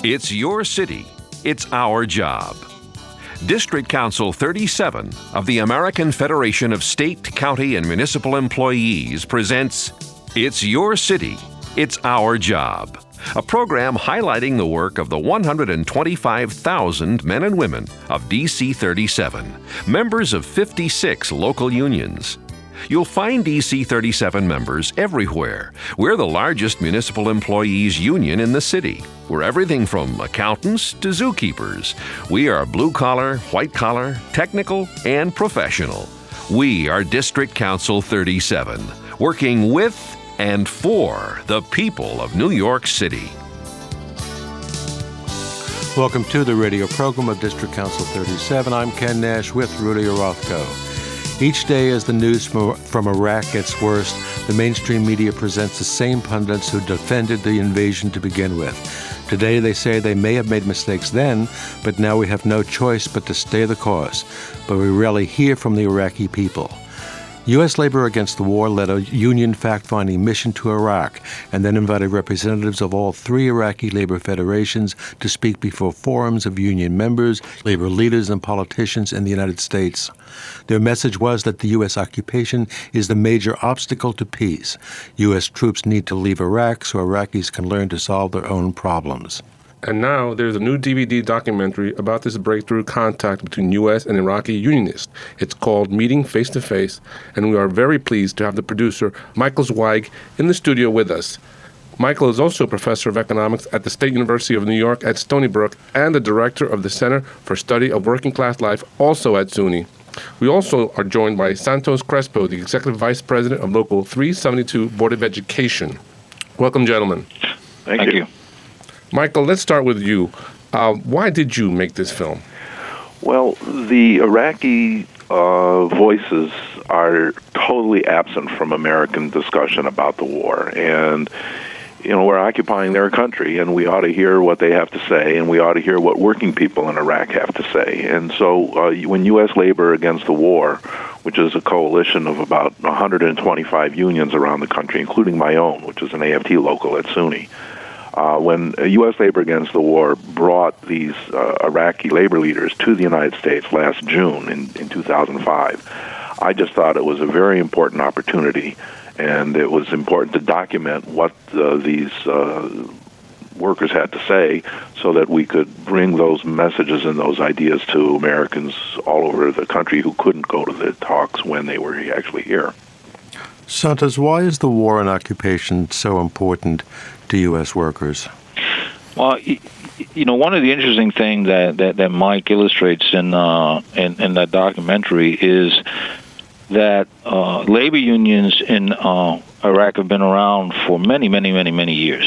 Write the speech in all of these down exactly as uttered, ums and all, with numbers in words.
It's your city. It's our job. District Council thirty-seven of the American Federation of State, County, and Municipal Employees presents It's Your City. It's Our Job, a program highlighting the work of the one hundred twenty-five thousand men and women of D C thirty-seven, members of fifty-six local unions. You'll find D C thirty-seven members everywhere. We're the largest municipal employees union in the city. We're everything from accountants to zookeepers. We are blue-collar, white-collar, technical, and professional. We are District Council thirty-seven, working with and for the people of New York City. Welcome to the radio program of District Council thirty-seven. I'm Ken Nash with Rudy Orozco. Each day as the news from, from Iraq gets worse, the mainstream media presents the same pundits who defended the invasion to begin with. Today they say they may have made mistakes then, but now we have no choice but to stay the course. But we rarely hear from the Iraqi people. U S Labor Against the War led a union fact-finding mission to Iraq and then invited representatives of all three Iraqi labor federations to speak before forums of union members, labor leaders, and politicians in the United States. Their message was that the U S occupation is the major obstacle to peace. U S troops need to leave Iraq so Iraqis can learn to solve their own problems. And now there's a new D V D documentary about this breakthrough contact between U S and Iraqi unionists. It's called Meeting Face to Face, and we are very pleased to have the producer, Michael Zweig, in the studio with us. Michael is also a professor of economics at the State University of New York at Stony Brook and the director of the Center for Study of Working Class Life, also at SUNY. We also are joined by Santos Crespo, the executive vice president of Local three seventy-two Board of Education. Welcome, gentlemen. Thank, Thank you. you. Michael, let's start with you. Uh, why did you make this film? Well, the Iraqi uh, voices are totally absent from American discussion about the war. And, you know, we're occupying their country, and we ought to hear what they have to say, and we ought to hear what working people in Iraq have to say. And so uh, when U S Labor Against the War, which is a coalition of about one hundred twenty-five unions around the country, including my own, which is an A F T local at SUNY, Uh, when U S Labor Against the War brought these uh, Iraqi labor leaders to the United States last June in, in two thousand five, I just thought it was a very important opportunity, and it was important to document what uh, these uh, workers had to say so that we could bring those messages and those ideas to Americans all over the country who couldn't go to the talks when they were actually here. Santos, why is the war and occupation so important to U S workers? Well, you know, one of the interesting things that, that, that Mike illustrates in, uh, in in that documentary is that uh, labor unions in uh, Iraq have been around for many, many, many, many years.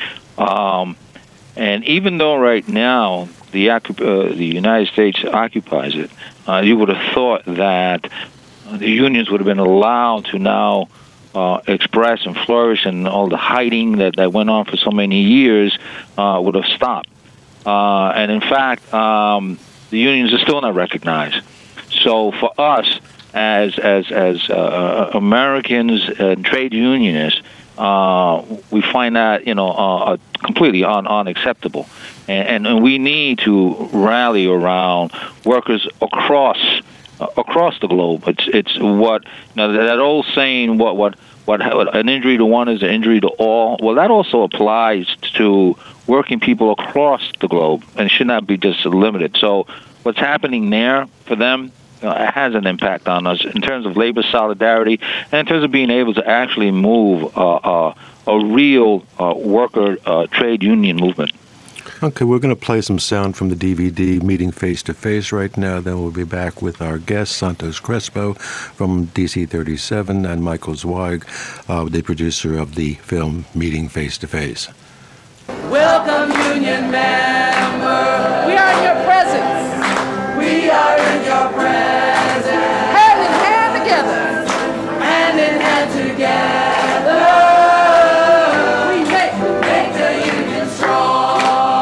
Um, and even though right now the, uh, the United States occupies it, uh, you would have thought that the unions would have been allowed to now uh, express and flourish, and all the hiding that, that went on for so many years uh, would have stopped. Uh, and in fact, um, the unions are still not recognized. So for us, as as as uh, Americans and trade unionists, uh, we find that you know uh, completely un- unacceptable, and, and we need to rally around workers across. Across the globe, it's it's what you know, that old saying, what what what an injury to one is an injury to all. Well, that also applies to working people across the globe, and should not be just limited. So, what's happening there for them uh, has an impact on us in terms of labor solidarity and in terms of being able to actually move uh, uh, a real uh, worker uh, trade union movement. Okay, we're going to play some sound from the D V D Meeting Face to Face right now. Then we'll be back with our guest, Santos Crespo from D C thirty-seven, and Michael Zweig, uh, the producer of the film Meeting Face to Face. Welcome, union member. We are in your presence. We are in your presence. Hand in hand together. Hand in hand together. We make, make the union strong.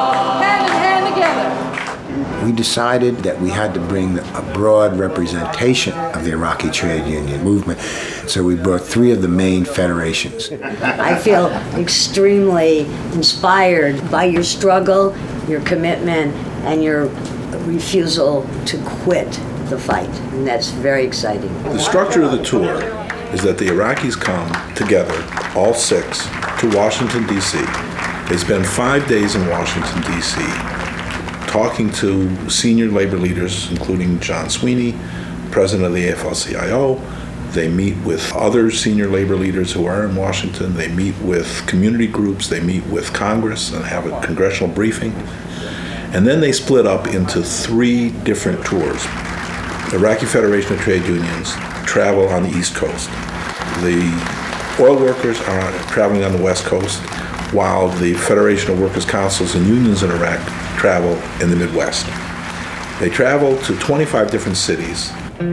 We decided that we had to bring a broad representation of the Iraqi trade union movement, so we brought three of the main federations. I feel extremely inspired by your struggle your commitment, and your refusal to quit the fight. And that's very exciting. The structure of the tour is that the Iraqis come together, all six, to Washington, D C. They spend five days in Washington, D C, talking to senior labor leaders, including John Sweeney, president of the A F L C I O. They meet with other senior labor leaders who are in Washington. They meet with community groups. They meet with Congress and have a congressional briefing. And then they split up into three different tours. The Iraqi Federation of Trade Unions travel on the East Coast. The oil workers are traveling on the West Coast, while the Federation of Workers' Councils and Unions in Iraq travel in the Midwest. They travel to twenty-five different cities.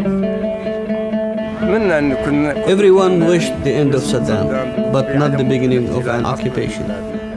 Everyone wished the end of Saddam, but not the beginning of an occupation.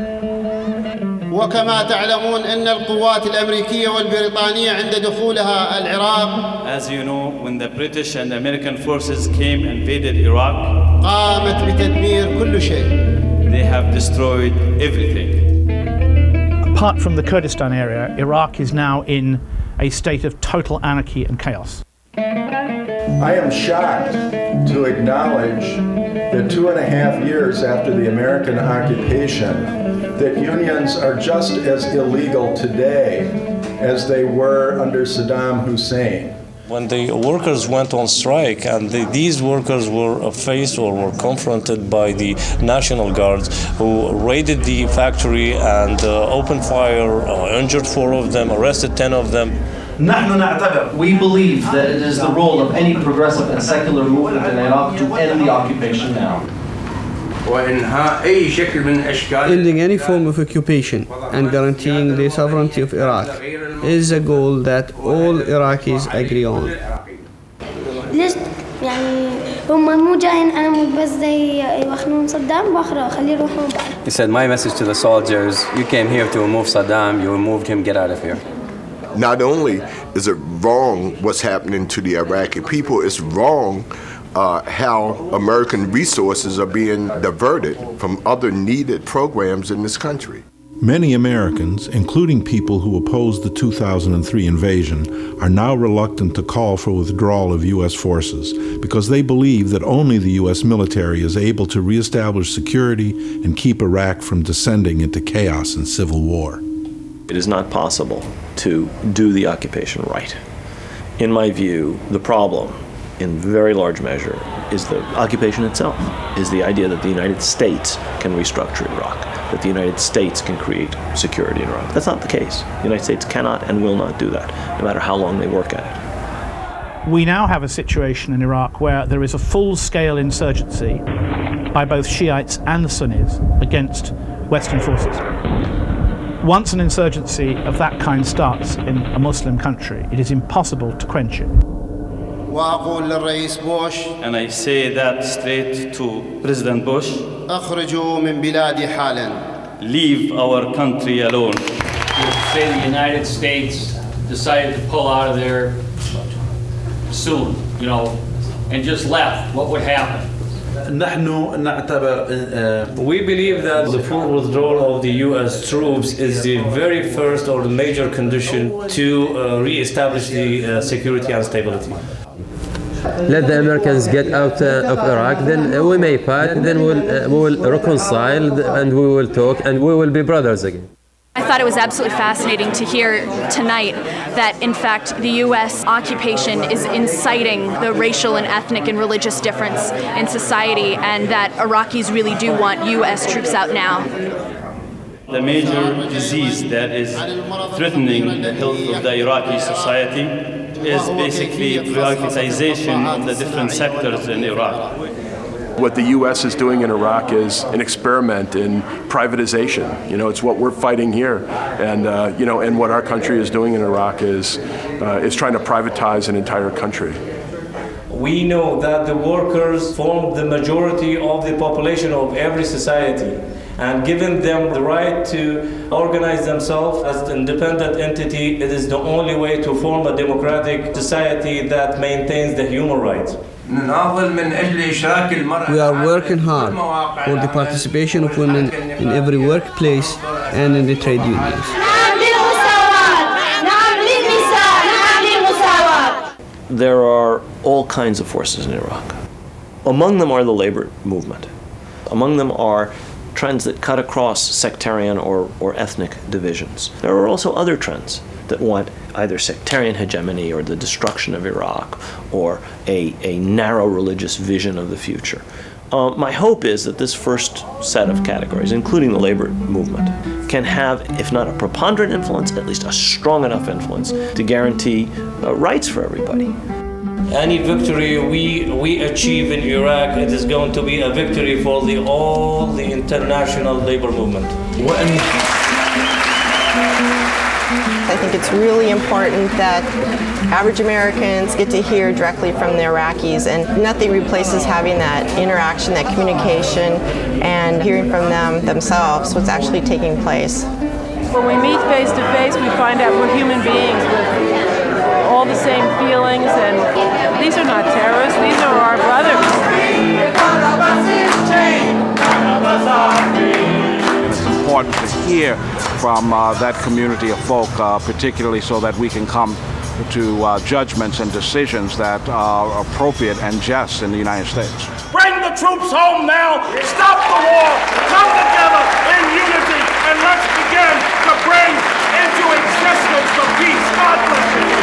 وكما تعلمون أن القوات الأمريكية والبريطانية عند دخولها العراق. As you know, when the British and American forces came and invaded Iraq, قامت بتدمير كل شيء. They have destroyed everything. Apart from the Kurdistan area, Iraq is now in a state of total anarchy and chaos. I am shocked to acknowledge that two and a half years after the American occupation, that unions are just as illegal today as they were under Saddam Hussein. When the workers went on strike and the, these workers were faced or were confronted by the National Guards who raided the factory and uh, opened fire, uh, injured four of them, arrested ten of them. We believe that it is the role of any progressive and secular movement in Iraq to end the occupation now. Ending any form of occupation and guaranteeing the sovereignty of Iraq is a goal that all Iraqis agree on. ليش يعني هم مو جايين أنا مو بس زي يوخنون صدام بأخره خليه يروحون بعد. He said, my message to the soldiers, you came here to remove Saddam, you removed him, get out of here. Not only is it wrong what's happening to the Iraqi people, it's wrong uh, how American resources are being diverted from other needed programs in this country. Many Americans, including people who opposed the two thousand three invasion, are now reluctant to call for withdrawal of U S forces because they believe that only the U S military is able to reestablish security and keep Iraq from descending into chaos and civil war. It is not possible to do the occupation right. In my view, the problem, in very large measure, is the occupation itself, is the idea that the United States can restructure Iraq, that the United States can create security in Iraq. That's not the case. The United States cannot and will not do that, no matter how long they work at it. We now have a situation in Iraq where there is a full-scale insurgency by both Shiites and Sunnis against Western forces. Once an insurgency of that kind starts in a Muslim country, it is impossible to quench it. And I say that straight to President Bush. Leave our country alone. If, say, the United States decided to pull out of there soon, you know, and just left, what would happen? We believe that the full withdrawal of the U S troops is the very first or the major condition to uh, re-establish the uh, security and stability. Let the Americans get out uh, of Iraq, then uh, we may fight, then we'll, uh, we will reconcile and we will talk and we will be brothers again. I thought it was absolutely fascinating to hear tonight that, in fact, the U S occupation is inciting the racial and ethnic and religious difference in society, and that Iraqis really do want U S troops out now. The major disease that is threatening the health of the Iraqi society is basically privatization of the different sectors in Iraq. What the U S is doing in Iraq is an experiment in privatization. You know, it's what we're fighting here, and uh, you know, and what our country is doing in Iraq is uh, is trying to privatize an entire country. We know that the workers form the majority of the population of every society, and giving them the right to organize themselves as an independent entity, it is the only way to form a democratic society that maintains the human rights. We are working hard for the participation of women in every workplace and in the trade unions. there are all kinds of forces in Iraq. Among them are the labor movement. Among them are trends that cut across sectarian or, or ethnic divisions. There are also other trends that want either sectarian hegemony or the destruction of Iraq or a, a narrow religious vision of the future. Uh, my hope is that this first set of categories, including the labor movement, can have, if not a preponderant influence, at least a strong enough influence to guarantee uh, rights for everybody. Any victory we we achieve in Iraq, it is going to be a victory for the all the international labor movement. I think it's really important that average Americans get to hear directly from the Iraqis, and nothing replaces having that interaction, that communication, and hearing from them themselves what's actually taking place. When we meet face to face, we find out we're human beings with all the same feelings, and these are not terrorists, these are our brothers. It's important to hear from uh, that community of folk, uh, particularly so that we can come to uh, judgments and decisions that are appropriate and just in the United States. Bring the troops home now, stop the war, come together in unity, and let's begin to bring into existence the peace. God bless you.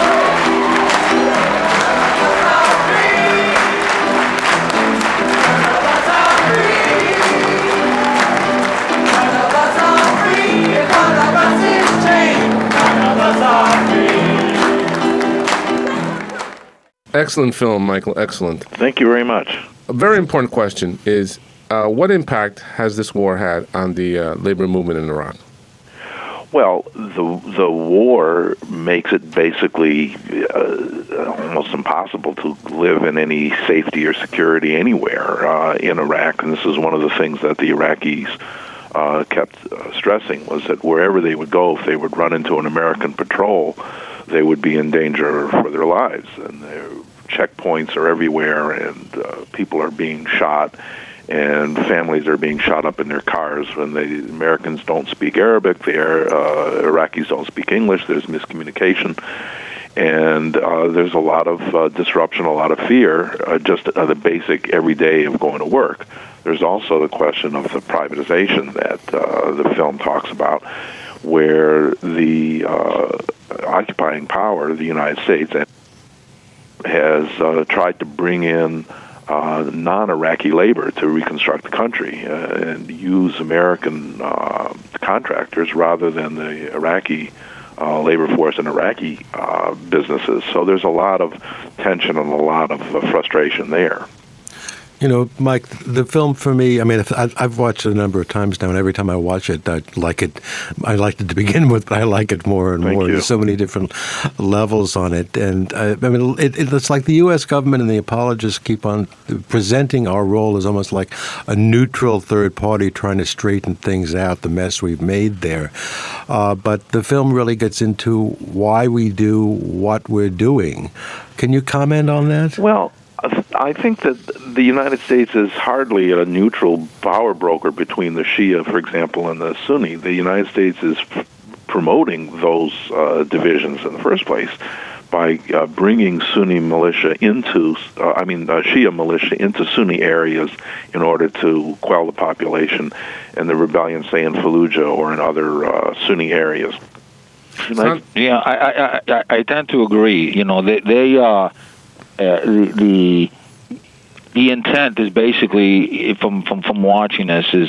Excellent film, Michael. Excellent. Thank you very much. A very important question is, uh, what impact has this war had on the uh, labor movement in Iraq? Well, the the war makes it basically uh, almost impossible to live in any safety or security anywhere uh, in Iraq, and this is one of the things that the Iraqis uh, kept uh, stressing, was that wherever they would go, if they would run into an American patrol, they would be in danger for their lives, and their checkpoints are everywhere, and uh, people are being shot, and families are being shot up in their cars when the Americans don't speak Arabic, the uh, Iraqis don't speak English, there's miscommunication, and uh, there's a lot of uh, disruption, a lot of fear, uh, just uh, the basic everyday of going to work. There's also the question of the privatization that uh, the film talks about, where the uh, occupying power, the United States, has uh, tried to bring in uh, non-Iraqi labor to reconstruct the country uh, and use American uh, contractors rather than the Iraqi uh, labor force and Iraqi uh, businesses. So there's a lot of tension and a lot of uh, frustration there. You know, Mike, the film for me, I mean, if I've, I've watched it a number of times now, and every time I watch it, I like it. I liked it to begin with, but I like it more and Thank more. you. There's so many different levels on it. And, I, I mean, it, it's like the U S government and the apologists keep on presenting our role as almost like a neutral third party trying to straighten things out, the mess we've made there. Uh, but the film really gets into why we do what we're doing. Can you comment on that? Well, I think that the United States is hardly a neutral power broker between the Shia, for example, and the Sunni. The United States is f- promoting those uh, divisions in the first place by uh, bringing Sunni militia into, uh, I mean, uh, Shia militia into Sunni areas in order to quell the population and the rebellion, say, in Fallujah or in other uh, Sunni areas. Not, yeah, I, I, I, I tend to agree. You know, they, they uh, uh, the the intent is basically, from from from watching this, is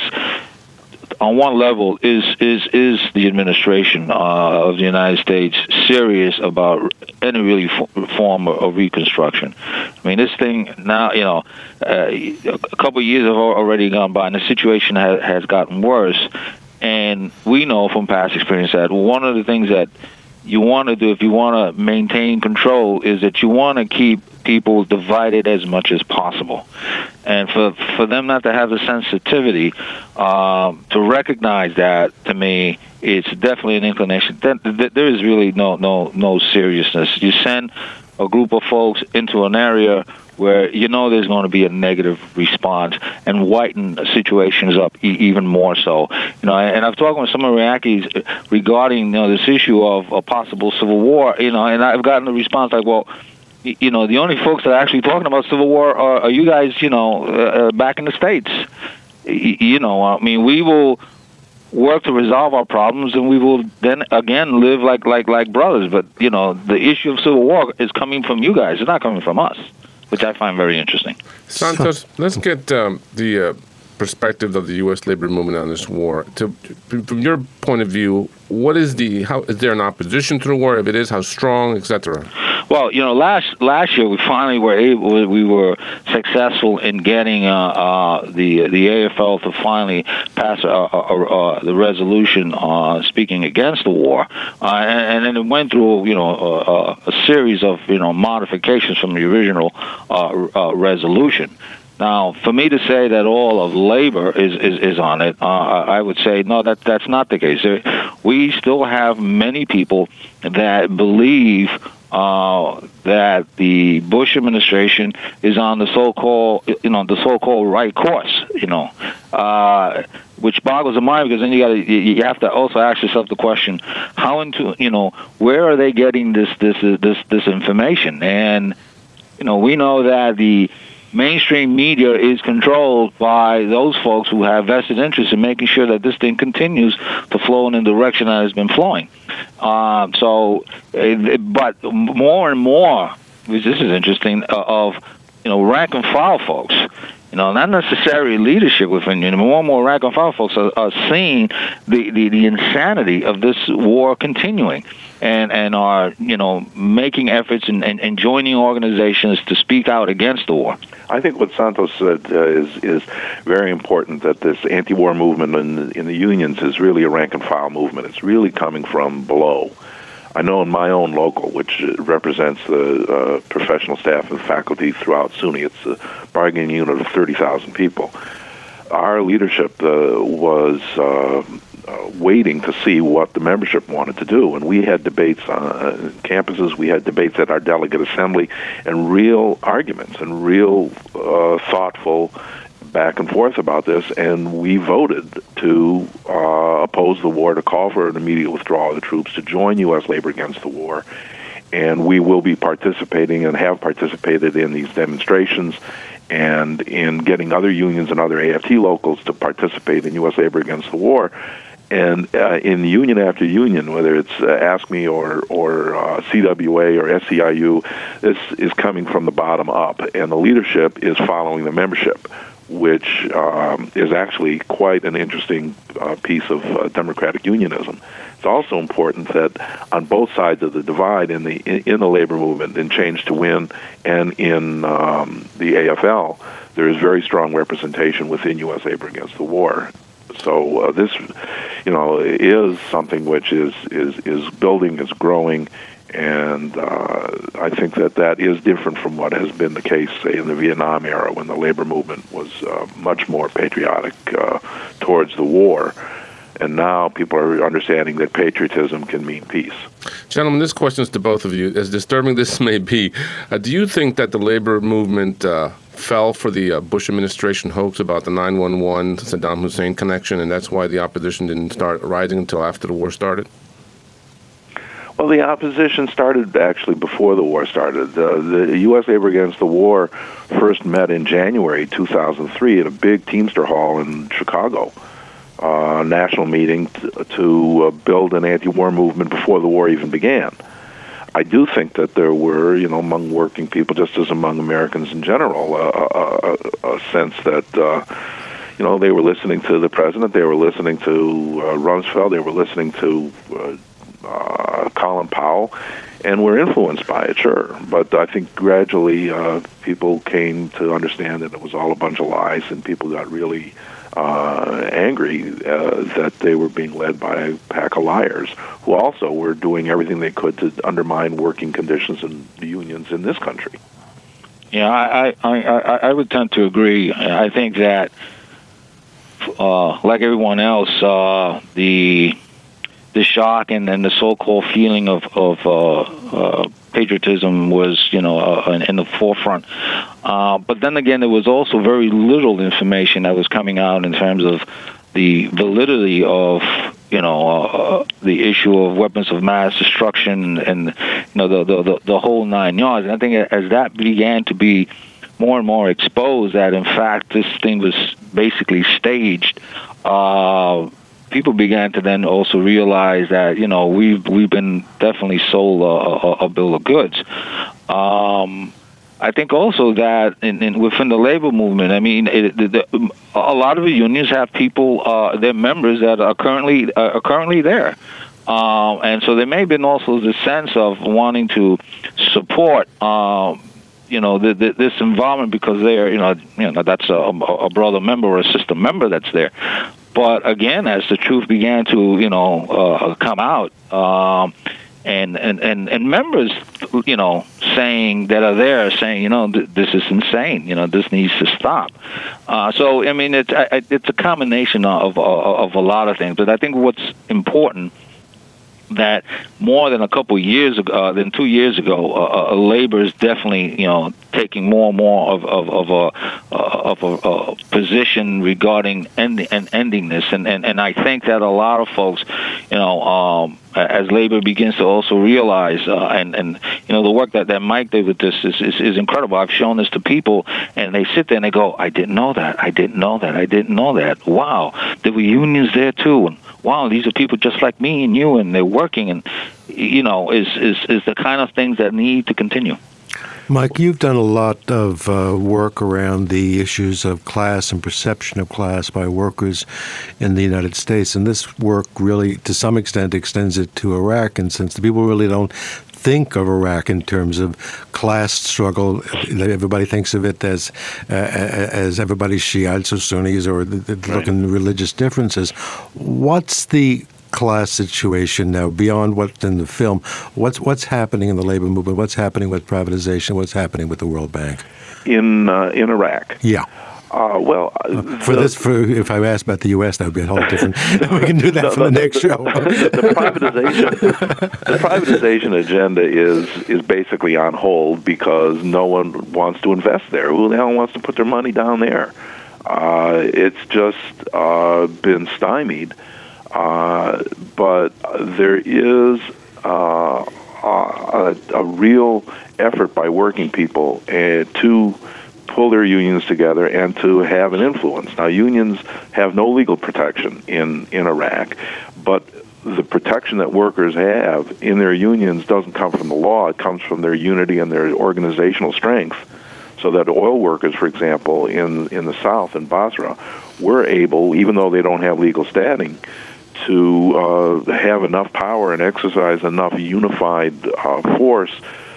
on one level is is is the administration uh, of the United States serious about any really f- form of, of reconstruction? I mean, this thing now, you know, uh, a couple of years have already gone by, and the situation has, has gotten worse. And we know from past experience that one of the things that you want to do if you want to maintain control is that you want to keep people divided as much as possible. And for for them not to have the sensitivity um, to recognize that, to me, it's definitely an inclination. There is really no no no seriousness. You send a group of folks into an area where you know there's going to be a negative response and whiten situations up e- even more so. You know, and I've talked with some Iraqis regarding, you know, this issue of a possible civil war, you know, and I've gotten a response like, well, you know, the only folks that are actually talking about civil war are, are you guys, you know, uh, back in the States. You know, I mean, we will work to resolve our problems, and we will then again live like like like brothers. But you know, the issue of civil war is coming from you guys; it's not coming from us, which I find very interesting. Santos, let's get um, the uh, perspective of the U S labor movement on this war. To, from your point of view, what is the how is there an opposition to the war? If it is, how strong, et cetera? Well, you know, last last year we finally were able, we were successful in getting uh, uh, the the A F L to finally pass uh, uh, uh, the resolution uh, speaking against the war, uh, and, and then it went through, you know, uh, a series of you know modifications from the original uh, uh, resolution. Now, for me to say that all of labor is, is, is on it, uh, I would say, no, that that's not the case. We still have many people that believe uh, that the Bush administration is on the so-called, you know, the so-called right course, you know, uh, which boggles the mind, because then you got to, you have to also ask yourself the question, how into, you know, where are they getting this this this this information? And you know, we know that the mainstream media is controlled by those folks who have vested interest in making sure that this thing continues to flow in the direction that has been flowing. Um, so, uh, but more and more, which this is interesting, uh, of you know rank and file folks, you know, not necessarily leadership within union, more and more rank and file folks are, are seeing the, the, the insanity of this war continuing. And, and are, you know, making efforts and, and, and joining organizations to speak out against the war. I think what Santos said uh, is is very important, that this anti-war movement in, in the unions is really a rank-and-file movement. It's really coming from below. I know in my own local, which represents the uh, professional staff and faculty throughout SUNY, it's a bargaining unit of thirty thousand people. Our leadership uh, was uh, uh, waiting to see what the membership wanted to do, and we had debates on uh, campuses, we had debates at our delegate assembly, and real arguments and real uh, thoughtful back and forth about this, and we voted to uh, oppose the war, to call for an immediate withdrawal of the troops, to join U S labor against the war, and we will be participating and have participated in these demonstrations and in getting other unions and other A F T locals to participate in U S labor against the war. And uh, in union after union, whether it's uh, ASCME or, or uh, C W A or S C I U, this is coming from the bottom up, and the leadership is following the membership, which um, is actually quite an interesting uh, piece of uh, democratic unionism. It's also important that on both sides of the divide, in the in the labor movement, in Change to Win, and in um, the A F L, there is very strong representation within U S labor against the war. So uh, this, you know, is something which is is is building, is growing. And uh, I think that that is different from what has been the case, say, in the Vietnam era, when the labor movement was uh, much more patriotic uh, towards the war. And now people are understanding that patriotism can mean peace. Gentlemen, this question is to both of you. As disturbing this may be, uh, do you think that the labor movement uh, fell for the uh, Bush administration hoax about the nine one one Saddam Hussein connection, and that's why the opposition didn't start rising until after the war started? Well, the opposition started actually before the war started. Uh, the U S labor against the war first met in January two thousand three at a big Teamster Hall in Chicago, uh, national meeting t- to uh, build an anti-war movement before the war even began. I do think that there were, you know, among working people, just as among Americans in general, uh, a, a, a sense that, uh, you know, they were listening to the president, they were listening to uh, Rumsfeld, they were listening to uh, Uh, Colin Powell, and were influenced by it, sure. But I think gradually uh, people came to understand that it was all a bunch of lies, and people got really uh, angry uh, that they were being led by a pack of liars who also were doing everything they could to undermine working conditions and the unions in this country. Yeah, I, I, I, I would tend to agree. I think that, uh, like everyone else, uh, the the shock and, and the so-called feeling of, of uh, uh, patriotism was, you know, uh, in the forefront. Uh, but then again, there was also very little information that was coming out in terms of the validity of you know, uh, the issue of weapons of mass destruction and, you know, the, the, the, the whole nine yards. And I think as that began to be more and more exposed, that in fact this thing was basically staged, uh, people began to then also realize that, you know, we've, we've been definitely sold a, a, a bill of goods. Um, I think also that in, in, within the labor movement, I mean, it, the, the, a lot of the unions have people, uh, their members that are currently uh, are currently there, um, and so there may have been also the sense of wanting to support, um, you know, the, the, this environment because they're, you know, you know, that's a, a brother member or a sister member that's there. But again, as the truth began to, you know, uh, come out. Um, And, and, and, and members, you know, saying that are there saying, you know, th- this is insane. You know, this needs to stop. Uh, so, I mean, it's I, it's a combination of, of of a lot of things. But I think what's important that more than a couple of years ago, uh, than two years ago, uh, uh, labor is definitely, you know, taking more and more of of, of a uh, of a, a position regarding ending and ending this. And, and and I think that a lot of folks, you know, um, as labor begins to also realize, uh, and and you know, the work that, that Mike did with this is, is is incredible. I've shown this to people, and they sit there and they go, "I didn't know that. I didn't know that. I didn't know that. Wow, there were unions there too." And wow, these are people just like me and you, and they're working, and you know, is is is the kind of things that need to continue. Mike, you've done a lot of uh, work around the issues of class and perception of class by workers in the United States, and this work really, to some extent, extends it to Iraq. And since the people really don't think of Iraq in terms of class struggle, everybody thinks of it as uh, as everybody's Shiites or Sunnis or the, the right. looking religious differences. What's the class situation now beyond what's in the film? What's what's happening in the labor movement? What's happening with privatization? What's happening with the World Bank in uh, in Iraq? Yeah. Uh, well, uh, for the, this, for if I asked about the U S, that would be a whole different. We can do that the, for the, the next the, show. The, the privatization, the privatization agenda is is basically on hold because no one wants to invest there. Who the hell wants to put their money down there? Uh, it's just uh, been stymied. Uh, but there is uh, a, a real effort by working people uh, to pull their unions together and to have an influence. Now, unions have no legal protection in, in Iraq, but the protection that workers have in their unions doesn't come from the law. It comes from their unity and their organizational strength. So that oil workers, for example, in, in the South, in Basra, were able, even though they don't have legal standing, to uh, have enough power and exercise enough unified uh, force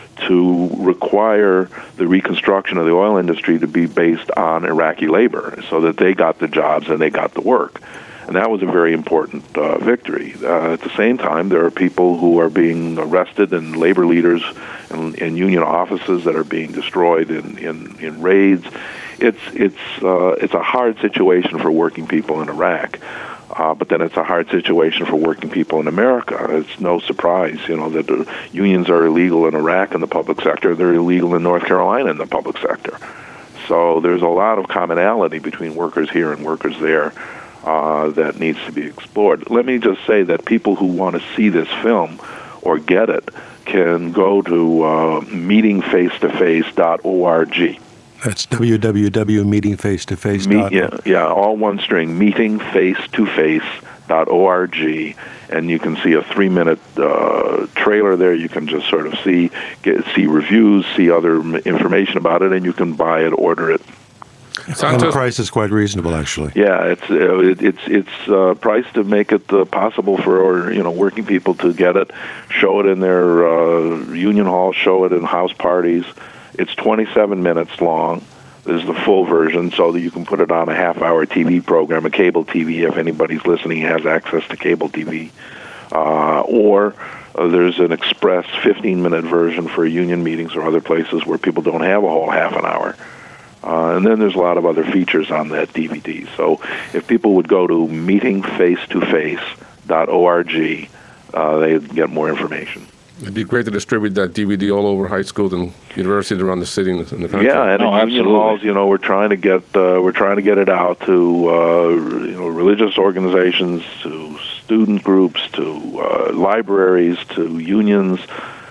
to require the reconstruction of the oil industry to be based on Iraqi labor so that they got the jobs and they got the work. And that was a very important uh, victory. Uh, at the same time, there are people who are being arrested and labor leaders and, and union offices that are being destroyed in, in, in raids. It's, it's, uh, it's a hard situation for working people in Iraq. Uh, but then it's a hard situation for working people in America. It's no surprise, you know, that the unions are illegal in Iraq in the public sector. They're illegal in North Carolina in the public sector. So there's a lot of commonality between workers here and workers there uh, that needs to be explored. Let me just say that people who want to see this film or get it can go to uh, meeting face to face dot org. That's w w w dot meeting face to face dot org. Yeah, yeah, all one string, meeting face to face dot org, and you can see a three-minute uh, trailer there. You can just sort of see get, see reviews, see other information about it, and you can buy it, order it. And the price is quite reasonable, actually. Yeah, it's uh, it, it's it's uh, priced to make it uh, possible for or, you know working people to get it, show it in their uh, union hall, show it in house parties. It's twenty-seven minutes long. This is the full version, so that you can put it on a half-hour T V program, a cable T V, if anybody's listening has access to cable T V. Uh, or uh, there's an express fifteen-minute version for union meetings or other places where people don't have a whole half an hour. Uh, and then there's a lot of other features on that D V D. So if people would go to meeting face to face dot org, uh, they'd get more information. It'd be great to distribute that D V D all over high schools and universities around the city and the country. Yeah, and no, in union halls, you know, we're trying to get uh, we're trying to get it out to uh, you know religious organizations, to student groups, to uh, libraries, to unions,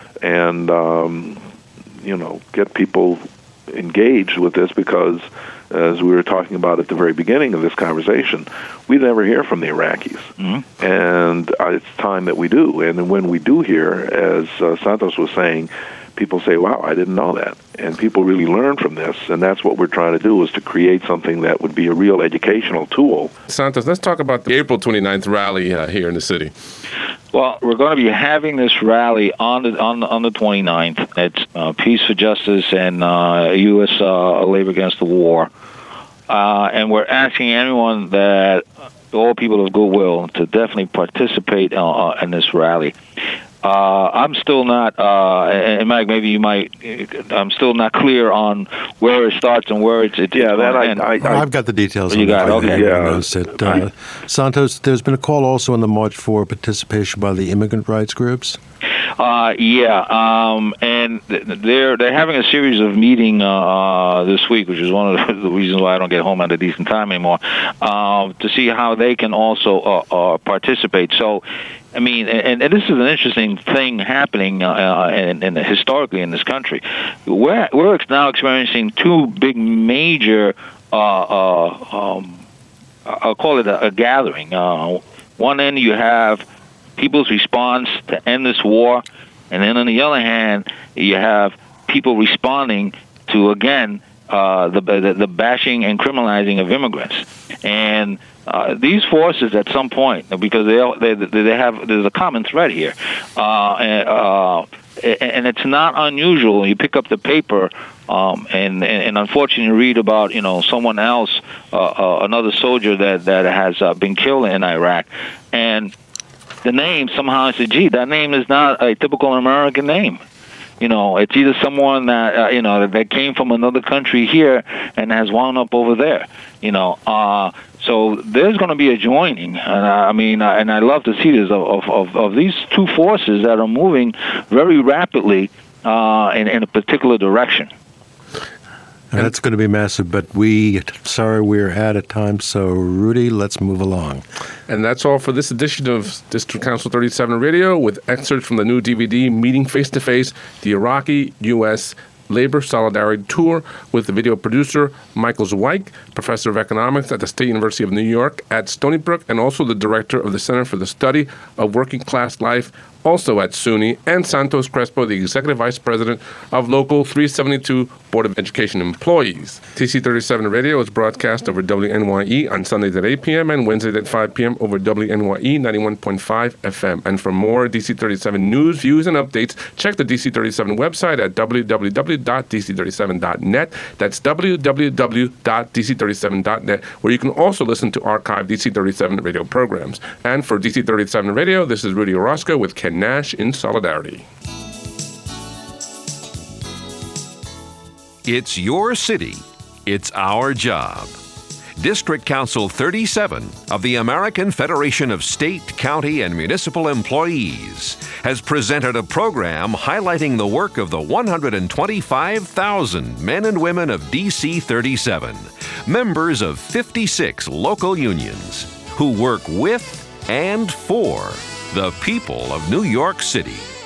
and um, you know, get people engaged with this because, as we were talking about at the very beginning of this conversation, we never hear from the Iraqis. Mm-hmm. And uh, it's time that we do. And when we do hear, as uh, Santos was saying, people say, wow, I didn't know that. And people really learn from this. And that's what we're trying to do, is to create something that would be a real educational tool. Santos, let's talk about the April twenty-ninth rally uh, here in the city. Well, we're going to be having this rally on the on the, on the twenty-ninth. It's uh, Peace for Justice and uh, U S Uh, Labor Against the War. Uh, and we're asking anyone that, all people of goodwill, to definitely participate uh, in this rally. Uh, I'm still not, uh, and Mike, maybe you might, I'm still not clear on where it starts and where it's, it's yeah, that I, I, I, I've got the details. You on got that. it, okay. Yeah. It. Uh, Santos, there's been a call also on the March for participation by the immigrant rights groups. Uh, yeah, um, and they're they're having a series of meeting uh, this week, which is one of the reasons why I don't get home at a decent time anymore, uh, to see how they can also uh, uh, participate. So, I mean, and, and this is an interesting thing happening uh, in, in historically in this country. We're we're now experiencing two big major, uh, uh, um, I'll call it a, a gathering. Uh, one end you have people's response to end this war, and then on the other hand, you have people responding to, again, uh, the, the the bashing and criminalizing of immigrants. And uh, these forces, at some point, because they they they have there's a common thread here, uh, and, uh, and it's not unusual. You pick up the paper. Um, and, and, and unfortunately, you read about, you know, someone else, uh, uh, another soldier that that has uh, been killed in Iraq, and the name somehow I said, gee, that name is not a typical American name. You know, it's either someone that uh, you know that came from another country here and has wound up over there. You know, uh, so there's going to be a joining, and I mean, uh, and I love to see this of, of of these two forces that are moving very rapidly uh, in in a particular direction. And that's going to be massive, but we, sorry, we're out of time. So, Rudy, let's move along. And that's all for this edition of District Council thirty-seven Radio, with excerpts from the new D V D, Meeting Face to Face, the Iraqi U S Labor Solidarity Tour, with the video producer, Michael Zweig, professor of economics at the State University of New York at Stony Brook, and also the director of the Center for the Study of Working Class Life, also at SUNY, and Santos Crespo, the executive vice president of Local three seventy-two Board of Education Employees. D C thirty-seven Radio is broadcast over W N Y E on Sundays at eight p.m. and Wednesdays at five p.m. over W N Y E ninety-one point five F M. And for more D C thirty-seven news, views, and updates, check the D C thirty-seven website at w w w dot d c thirty-seven dot net. That's w w w dot d c thirty-seven dot net, where you can also listen to archived D C thirty-seven radio programs. And for D C thirty-seven Radio, this is Rudy Orozco with Ken Nash in Solidarity. It's your city. It's our job. District Council thirty-seven of the American Federation of State, County, and Municipal Employees has presented a program highlighting the work of the one hundred twenty-five thousand men and women of D C thirty-seven, members of fifty-six local unions, who work with and for the people of New York City.